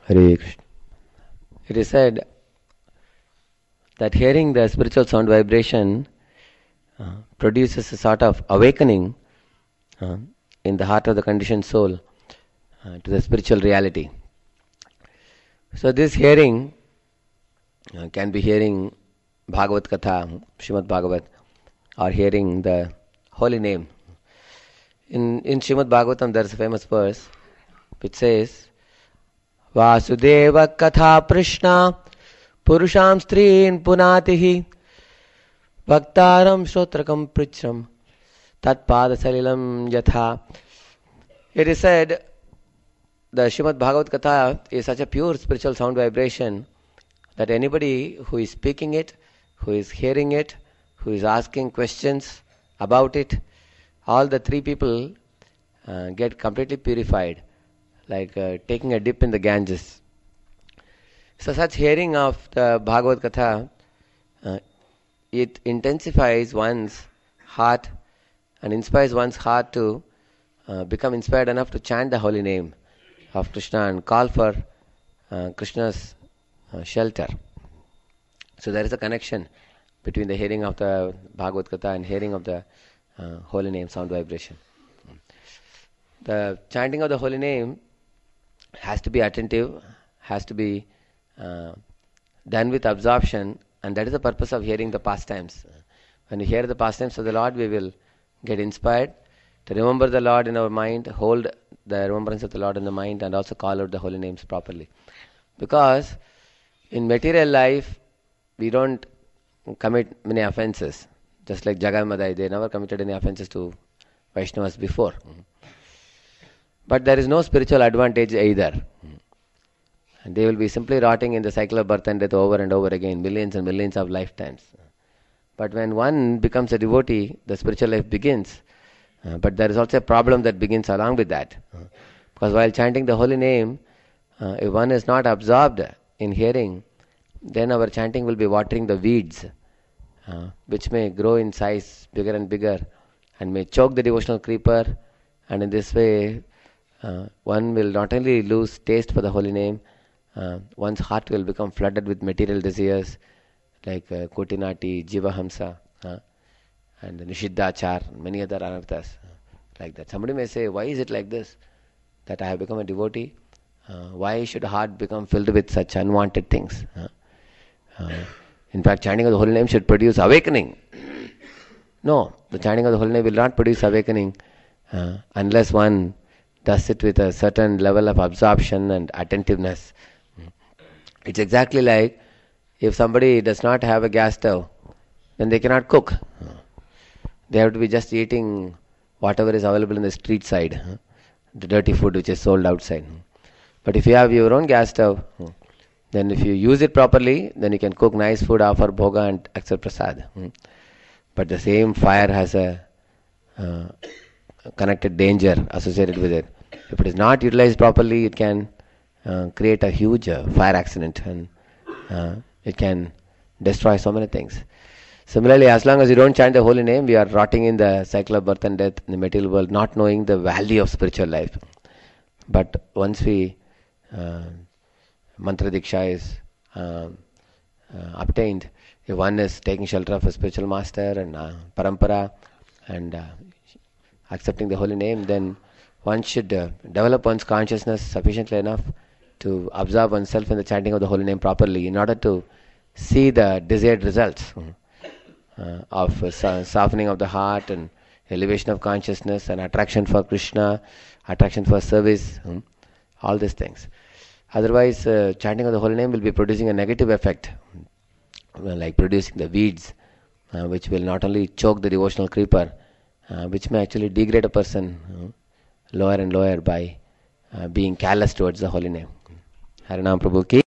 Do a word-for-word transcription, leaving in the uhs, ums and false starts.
Hare Krishna. It is said that hearing the spiritual sound vibration uh, produces a sort of awakening uh, in the heart of the conditioned soul uh, to the spiritual reality. So this hearing uh, can be hearing Bhagavad Katha, Srimad Bhagavat, or hearing the holy name. In in Srimad Bhagavatam there is a famous verse which says, Vasudeva Katha Prishna Purusham Strin Punatihi Bhaktaram Shrotrakam Prichram Tat Pada Salilam Yatha. It is said the Srimad Bhagavat Katha is such a pure spiritual sound vibration that anybody who is speaking it, who is hearing it, who is asking questions about it, all the three people uh, get completely purified, like uh, taking a dip in the Ganges. So such hearing of the Bhagavad Katha, uh, it intensifies one's heart and inspires one's heart to uh, become inspired enough to chant the holy name of Krishna and call for uh, Krishna's uh, shelter. So there is a connection between the hearing of the Bhagavad Katha and hearing of the uh, holy name sound vibration. The chanting of the holy name has to be attentive, has to be uh, done with absorption, and that is the purpose of hearing the pastimes. When we hear the pastimes of the Lord, we will get inspired to remember the Lord in our mind, hold the remembrance of the Lord in the mind, and also call out the holy names properly. Because in material life, we don't commit many offenses. Just like Jagai Madai, they never committed any offenses to Vaishnavas before. But there is no spiritual advantage either. And they will be simply rotting in the cycle of birth and death over and over again, millions and millions of lifetimes. But when one becomes a devotee, the spiritual life begins. Uh, but there is also a problem that begins along with that. Uh, because while chanting the holy name, uh, if one is not absorbed in hearing, then our chanting will be watering the weeds, uh, which may grow in size bigger and bigger and may choke the devotional creeper. And in this way, uh, one will not only lose taste for the holy name, uh, one's heart will become flooded with material desires like uh, Kotinati, Jivahamsa, uh, and Nishiddhachar, many other anarthas like that. Somebody may say, why is it like this? That I have become a devotee? Uh, why should heart become filled with such unwanted things? Uh, uh, in fact, chanting of the holy name should produce awakening. No, the chanting of the holy name will not produce awakening uh, unless one does it with a certain level of absorption and attentiveness. It's exactly like if somebody does not have a gas stove, then they cannot cook. They have to be just eating whatever is available in the street side, the dirty food which is sold outside. But if you have your own gas stove, then if you use it properly, then you can cook nice food, offer bhoga and accept prasad. But the same fire has a uh, connected danger associated with it. If it is not utilized properly, it can uh, create a huge uh, fire accident and uh, it can destroy so many things. Similarly, as long as you don't chant the holy name, we are rotting in the cycle of birth and death in the material world, not knowing the value of spiritual life. But once we uh, mantra diksha is uh, uh, obtained, if one is taking shelter of a spiritual master and uh, parampara and uh, accepting the holy name, then one should uh, develop one's consciousness sufficiently enough to observe oneself in the chanting of the holy name properly in order to see the desired results. Uh, of uh, softening of the heart and elevation of consciousness and attraction for Krishna, attraction for service, hmm, all these things. Otherwise, uh, chanting of the holy name will be producing a negative effect, uh, like producing the weeds, uh, which will not only choke the devotional creeper, uh, which may actually degrade a person uh, lower and lower by uh, being careless towards the holy name. Harinam Prabhu ki